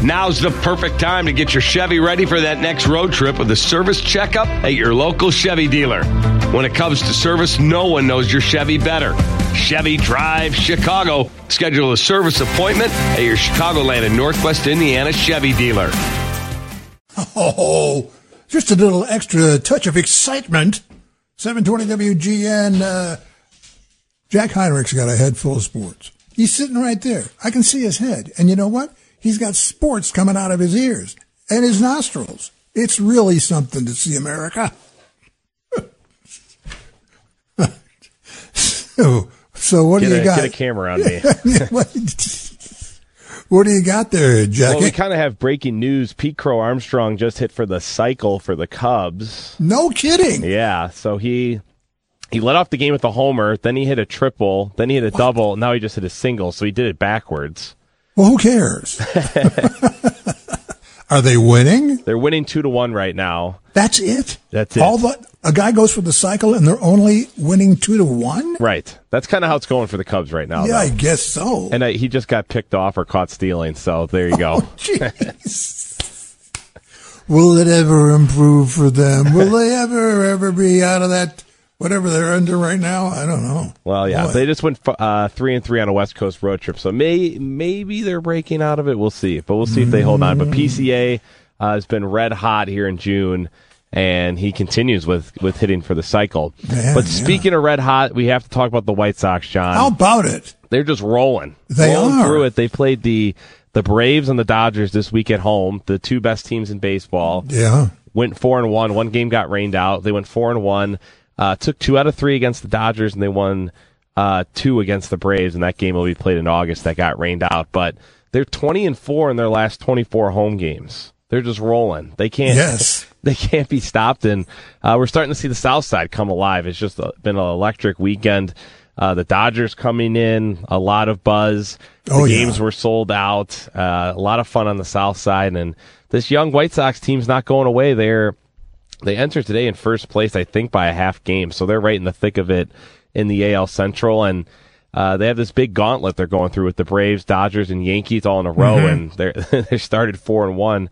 Now's the perfect time to get your Chevy ready for that next road trip with a service checkup at your local Chevy dealer. When it comes to service, no one knows your Chevy better. Chevy Drive Chicago. Schedule a service appointment at your Chicagoland and Northwest Indiana Chevy dealer. Oh, just a little extra touch of excitement. 720 WGN. Jack Heinrich's got a head full of sports. He's sitting right there. I can see his head. And you know what? He's got sports coming out of his ears and his nostrils. It's really something to see America. So what do you got? Get a camera on me. What do you got there, Jackie? Well, we kind of have breaking news. Pete Crow Armstrong just hit for the cycle for the Cubs. No kidding. Yeah, so he led off the game with a homer, then he hit a triple, then he hit a double, now he just hit a single, so he did it backwards. Well, who cares? Are they winning? They're winning 2-1 right now. That's it? That's it. A guy goes for the cycle and they're only winning 2-1? Right. That's kind of how it's going for the Cubs right now. Yeah, though. I guess so. And he just got picked off or caught stealing, so there you go. Jeez. Will it ever improve for them? Will they ever be out of that, whatever they're under right now? I don't know. Well, yeah, Boy. they just went 3-3 on a West Coast road trip, so maybe they're breaking out of it. We'll see, but we'll see if they hold on. But PCA has been red hot here in June, and he continues with hitting for the cycle. Man, but speaking of red hot, we have to talk about the White Sox, John. How about it? They're just rolling. They are. Through it. They played the Braves and the Dodgers this week at home, the two best teams in baseball. Yeah. Went 4-1. One game got rained out. They went 4-1. Took 2 out of 3 against the Dodgers, and they won 2 against the Braves, and that game will be played in August. That got rained out. But they're 20-4 in their last 24 home games. They're just rolling. They can't. Yes. They can't be stopped, and we're starting to see the South Side come alive. It's just been an electric weekend. The Dodgers coming in, a lot of buzz. The games were sold out. A lot of fun on the South Side, and this young White Sox team's not going away. They enter today in first place, I think, by a half game, so they're right in the thick of it in the AL Central, and they have this big gauntlet they're going through with the Braves, Dodgers, and Yankees all in a row, and they started 4-1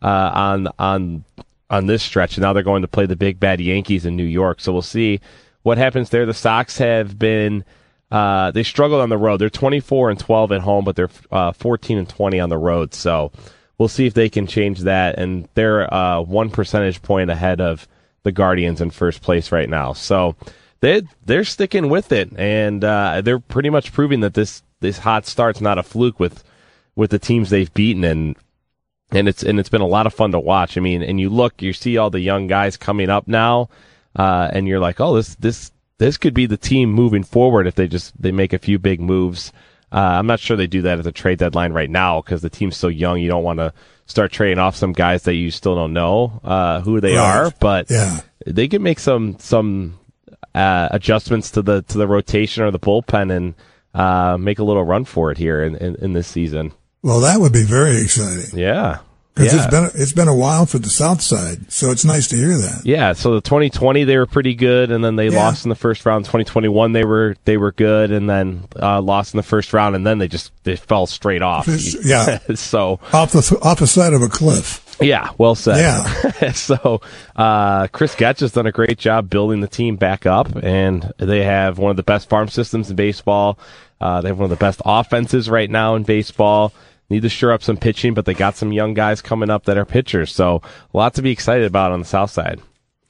on this stretch, and now they're going to play the big bad Yankees in New York. So we'll see what happens there. The Sox have been they struggled on the road. They're 24-12 at home, but they're 14-20 on the road. So we'll see if they can change that, and they're 1 percentage point ahead of the Guardians in first place right now. So they're sticking with it, and they're pretty much proving that this hot start's not a fluke with the teams they've beaten, and it's been a lot of fun to watch. I mean, and you see all the young guys coming up now, and you're like, oh, this could be the team moving forward if they make a few big moves. I'm not sure they do that at the trade deadline right now because the team's so young. You don't want to start trading off some guys that you still don't know who they are, but they can make some adjustments to the rotation or the bullpen and make a little run for it here in this season. Well, that would be very exciting. Yeah. Because it's been a while for the South Side, so it's nice to hear that. Yeah, so the 2020 they were pretty good, and then they lost in the first round. 2021 they were good, and then lost in the first round, and then they fell straight off. Yeah, so off the side of a cliff. Yeah, well said. Yeah. So Chris Getch has done a great job building the team back up, and they have one of the best farm systems in baseball. They have one of the best offenses right now in baseball. Need to shore up some pitching, but they got some young guys coming up that are pitchers. So a lot to be excited about on the South Side.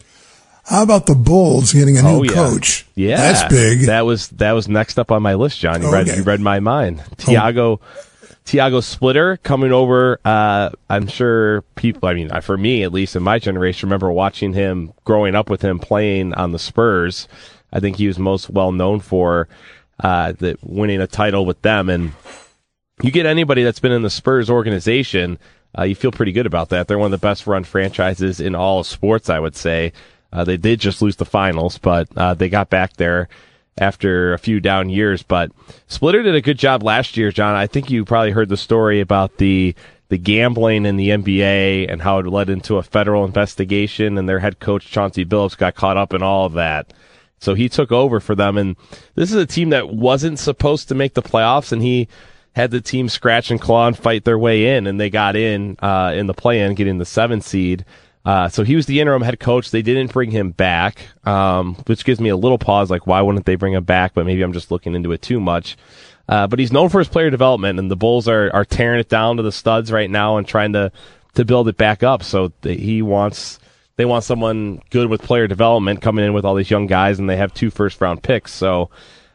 How about the Bulls getting a new coach? Yeah, that's big. That was next up on my list, John. You read my mind. Tiago Splitter coming over. I'm sure people, I mean, for me, at least in my generation, remember watching him, growing up with him playing on the Spurs. I think he was most well known for winning a title with them. And you get anybody that's been in the Spurs organization, you feel pretty good about that. They're one of the best run franchises in all of sports, I would say. They did just lose the finals, but they got back there after a few down years. But Splitter did a good job last year, John. I think you probably heard the story about the gambling in the NBA and how it led into a federal investigation, and their head coach, Chauncey Billups, got caught up in all of that. So he took over for them, and this is a team that wasn't supposed to make the playoffs, and he had the team scratch and claw and fight their way in, and they got in the play-in, getting the 7th seed. So he was the interim head coach. They didn't bring him back, which gives me a little pause, like why wouldn't they bring him back? But maybe I'm just looking into it too much. But he's known for his player development, and the Bulls are tearing it down to the studs right now and trying to build it back up. So they want someone good with player development coming in with all these young guys, and they have 2 first-round picks. So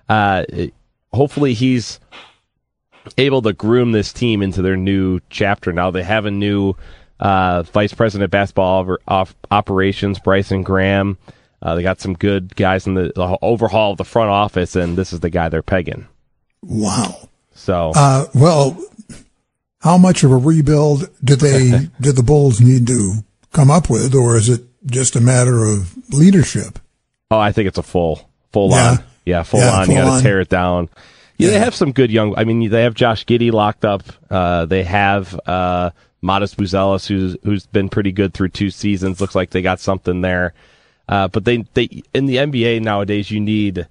hopefully he's able to groom this team into their new chapter. Now they have a new vice president of basketball operations, Bryson Graham. They got some good guys in the overhaul of the front office, and this is the guy they're pegging. Wow. So, well, how much of a rebuild did the Bulls need to come up with, or is it just a matter of leadership? Oh, I think it's a full on. Yeah, full on. You got to tear it down. Yeah, they have some good young. I mean, they have Josh Giddey locked up. They have Modest Buzelis, who's been pretty good through 2 seasons. Looks like they got something there. But they in the NBA nowadays, you need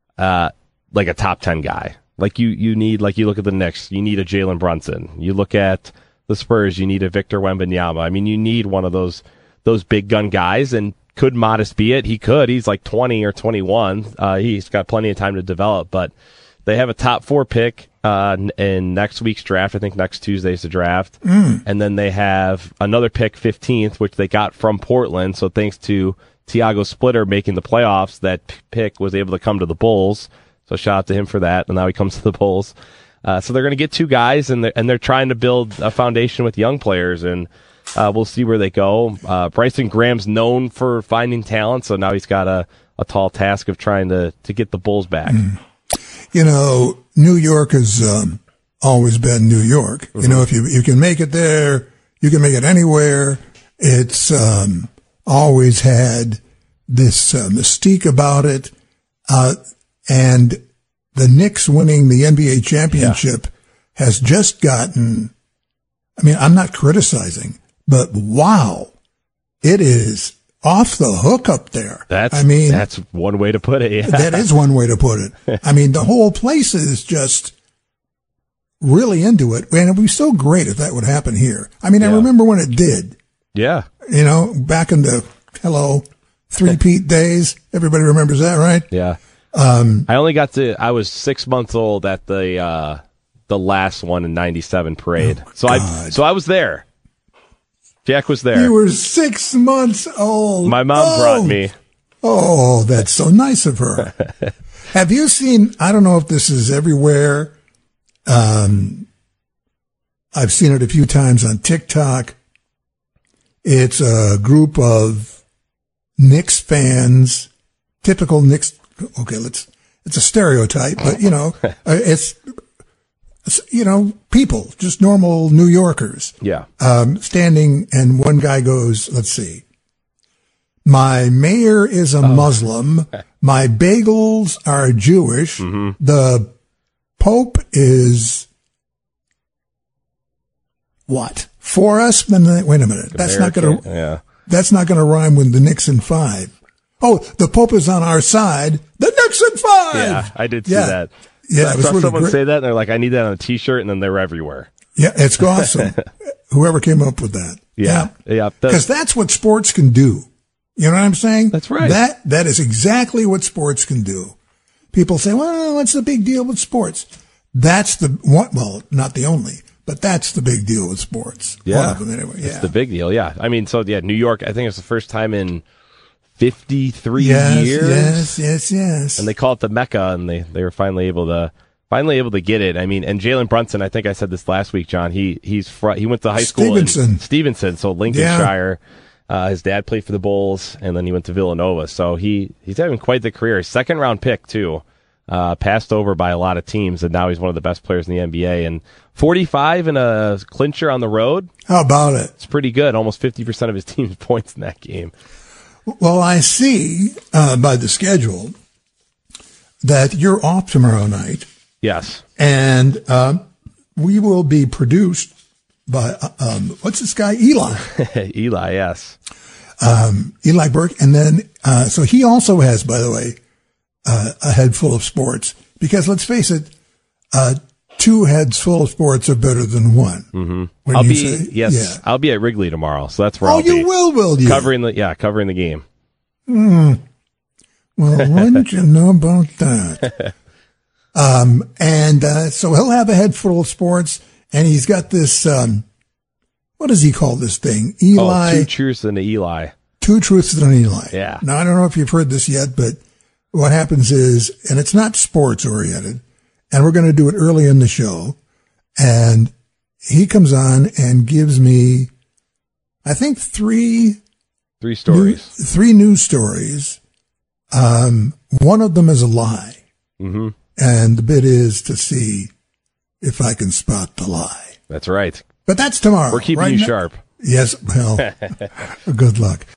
like a top 10 guy. Like you need, like you look at the Knicks, you need a Jalen Brunson. You look at the Spurs, you need a Victor Wembanyama. I mean, you need one of those big gun guys. And could Modest be it? He could. He's like 20 or 21. He's got plenty of time to develop. But they have a top 4 pick in next week's draft. I think next Tuesday's the draft. And then they have another pick, 15th, which they got from Portland. So thanks to Tiago Splitter making the playoffs, that pick was able to come to the Bulls. So shout out to him for that. And now he comes to the Bulls. So they're going to get 2 guys, and they're trying to build a foundation with young players, and we'll see where they go. Bryson Graham's known for finding talent, so now he's got a tall task of trying to get the Bulls back. You know, New York has always been New York. You know, if you can make it there, you can make it anywhere. It's always had this mystique about it. And the Knicks winning the NBA championship has just gotten, I mean, I'm not criticizing, but wow, it is off the hook up there. That's one way to put it. Yeah. That is one way to put it. I mean, the whole place is just really into it. And it would be so great if that would happen here. I mean, I remember when it did. Yeah. You know, back in the three-peat days. Everybody remembers that, right? Yeah. I was 6 months old at the last one in '97 parade. So I was there. Jack was there. You were 6 months old. My mom brought me. Oh, that's so nice of her. Have you seen, I don't know if this is everywhere. I've seen it a few times on TikTok. It's a group of Knicks fans, typical Knicks. Okay, it's a stereotype, but it's people, just normal New Yorkers. Yeah. Standing, and one guy goes, let's see. My mayor is a Muslim. My bagels are Jewish. Mm-hmm. The Pope is what? For us? Wait a minute. That's not going to rhyme with the Nixon 5. Oh, the Pope is on our side. The Nixon 5. Yeah, I did see that. Yeah, I saw someone say that, and they're like, I need that on a T-shirt, and then they're everywhere. Yeah, it's awesome. Whoever came up with that. Yeah. Because that's what sports can do. You know what I'm saying? That's right. That is exactly what sports can do. People say, well, what's the big deal with sports? That's the one, well, not the only, but that's the big deal with sports. Yeah. One of them anyway. It's the big deal, yeah. I mean, New York, I think it's the first time in 53 years. Yes. And they call it the Mecca, and they were finally able to get it. I mean, and Jalen Brunson, I think I said this last week, John. He went to high school in Stevenson, so Lincolnshire. Yeah. His dad played for the Bulls, and then he went to Villanova. So he's having quite the career. 2nd round pick too. Passed over by a lot of teams, and now he's one of the best players in the NBA. And 45 in a clincher on the road. How about it? It's pretty good. Almost 50% of his team's points in that game. Well, I see by the schedule that you're off tomorrow night. Yes. And we will be produced by, what's this guy? Eli. Eli, yes. Eli Burke. And then, so he also has, by the way, a head full of sports. Because let's face it, 2 heads full of sports are better than one. Mm-hmm. I'll be at Wrigley tomorrow, so that's where I'll be. Oh, you will you? Covering the game. Well, wouldn't you know about that? So he'll have a head full of sports, and he's got this, what does he call this thing? Eli. 2 truths and an Eli. 2 truths and an Eli. Yeah. Now, I don't know if you've heard this yet, but what happens is, and it's not sports oriented, and we're going to do it early in the show, and he comes on and gives me, I think, 3 stories. 3 news stories. One of them is a lie. Mm-hmm. And the bit is to see if I can spot the lie. That's right. But that's tomorrow. We're keeping you sharp. Yes, well, good luck.